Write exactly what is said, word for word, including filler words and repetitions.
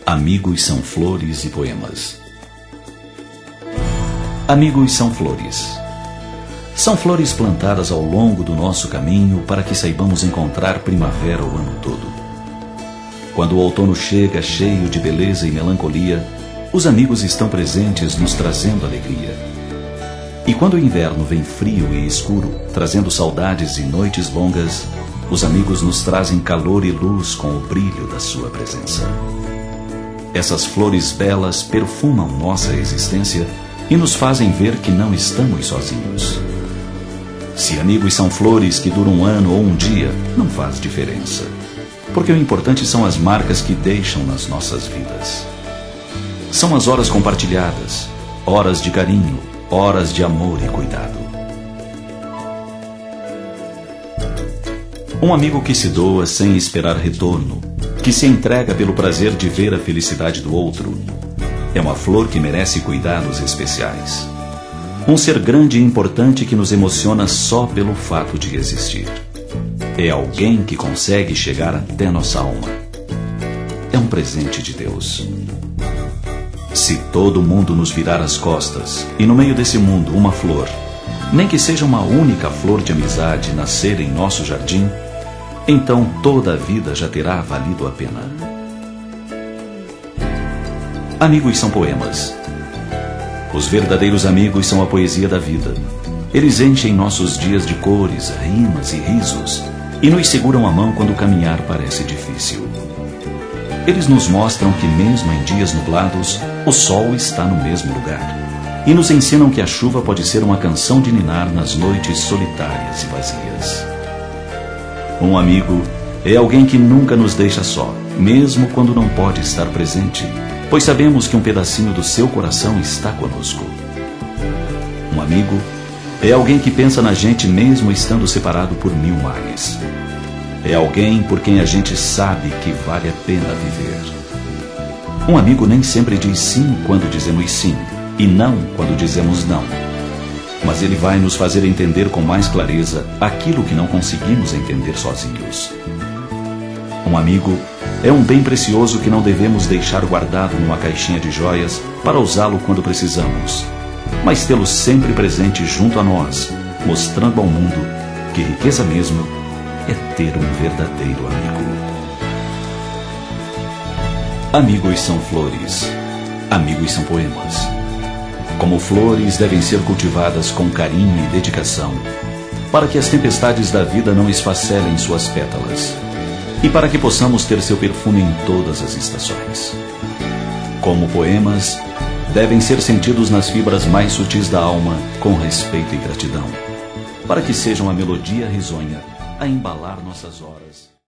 Amigos são flores e poemas. Amigos são flores. São flores plantadas ao longo do nosso caminho para que saibamos encontrar primavera o ano todo. Quando o outono chega cheio de beleza e melancolia, os amigos estão presentes nos trazendo alegria. E quando o inverno vem frio e escuro, trazendo saudades e noites longas, os amigos nos trazem calor e luz com o brilho da sua presença. Essas flores belas perfumam nossa existência e nos fazem ver que não estamos sozinhos. Se amigos são flores que duram um ano ou um dia, não faz diferença, porque o importante são as marcas que deixam nas nossas vidas. São as horas compartilhadas, horas de carinho, horas de amor e cuidado. Um amigo que se doa sem esperar retorno, que se entrega pelo prazer de ver a felicidade do outro, é uma flor que merece cuidados especiais. Um ser grande e importante que nos emociona só pelo fato de existir. É alguém que consegue chegar até nossa alma. É um presente de Deus. Se todo mundo nos virar as costas e no meio desse mundo uma flor, nem que seja uma única flor de amizade nascer em nosso jardim, então toda a vida já terá valido a pena. Amigos são poemas. Os verdadeiros amigos são a poesia da vida. Eles enchem nossos dias de cores, rimas e risos e nos seguram a mão quando caminhar parece difícil. Eles nos mostram que mesmo em dias nublados, o sol está no mesmo lugar e nos ensinam que a chuva pode ser uma canção de ninar nas noites solitárias e vazias. Um amigo é alguém que nunca nos deixa só, mesmo quando não pode estar presente, pois sabemos que um pedacinho do seu coração está conosco. Um amigo é alguém que pensa na gente mesmo estando separado por mil mares. É alguém por quem a gente sabe que vale a pena viver. Um amigo nem sempre diz sim quando dizemos sim, e não quando dizemos não. Mas ele vai nos fazer entender com mais clareza aquilo que não conseguimos entender sozinhos. Um amigo é um bem precioso que não devemos deixar guardado numa caixinha de joias para usá-lo quando precisamos, mas tê-lo sempre presente junto a nós, mostrando ao mundo que riqueza mesmo é ter um verdadeiro amigo. Amigos são flores. Amigos são poemas. Como flores devem ser cultivadas com carinho e dedicação, para que as tempestades da vida não esfacelem suas pétalas, e para que possamos ter seu perfume em todas as estações. Como poemas, devem ser sentidos nas fibras mais sutis da alma, com respeito e gratidão, para que sejam a melodia risonha a embalar nossas horas.